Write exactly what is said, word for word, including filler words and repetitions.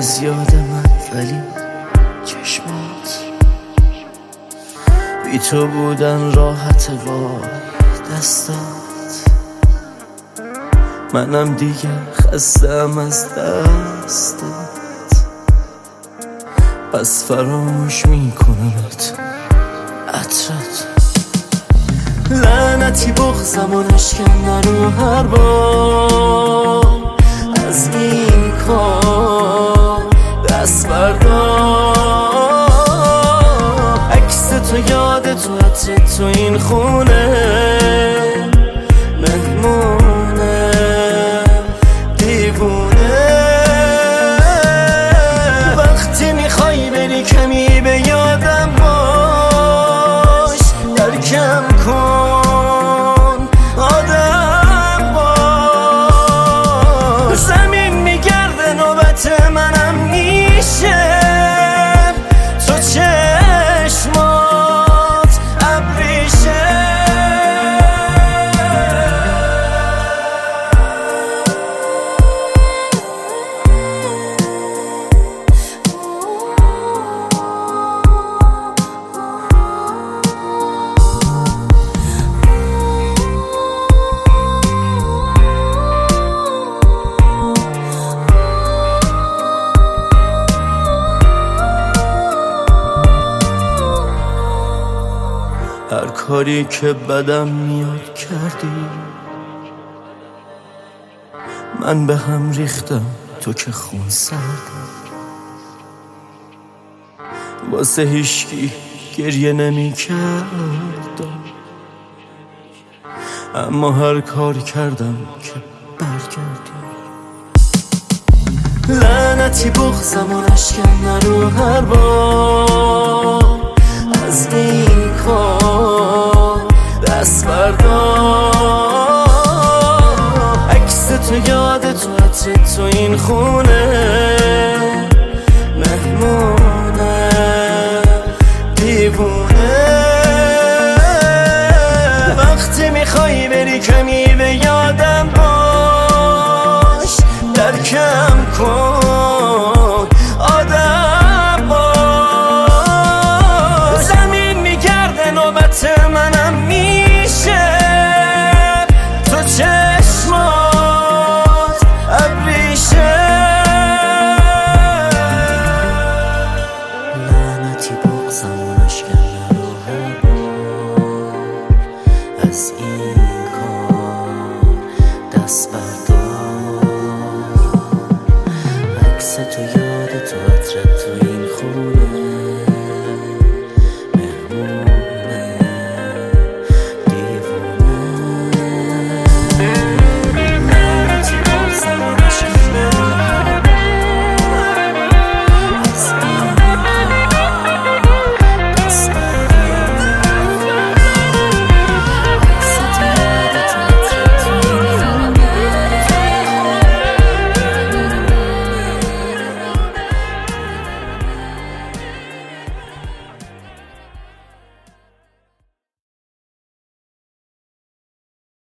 از یاد من، ولی چشمات بی تو بودن راحت. وای دستات، منم دیگه خستم از دستت، پس فراموش میکنمت عطرت. لعنتی بغزم و نشکن رو هر بار از این کار دست بردار. عکس تو یاد تو عطر تو این خونه مهمونه دیوونه. وقتی میخوای بری کمی به یادم باش، درکم کن آدم باش. زمین میگرده نوبت منم میشه، تو چشمات ابریشه. هر کاری که بدم میاد کردی، من به هم ریختم تو که خون سردی. واسه هیچکی گریه نمی کردم، اما هر کار کردم که برگردی. لعنتی بغزم و نشکن رو هر بار از این کار دست بردار. عکس تو یاد تو عطر تو این خونه مهمونه دیوونه. وقتی میخوای بری کمی به یادم باش، درکم کن آدم باش. زمین میگرده نوبت منم میشه، تو چشمات ابریشه. لعنتی بغزم و نشکن رو هر بار از این کار دست بردار. عکس تو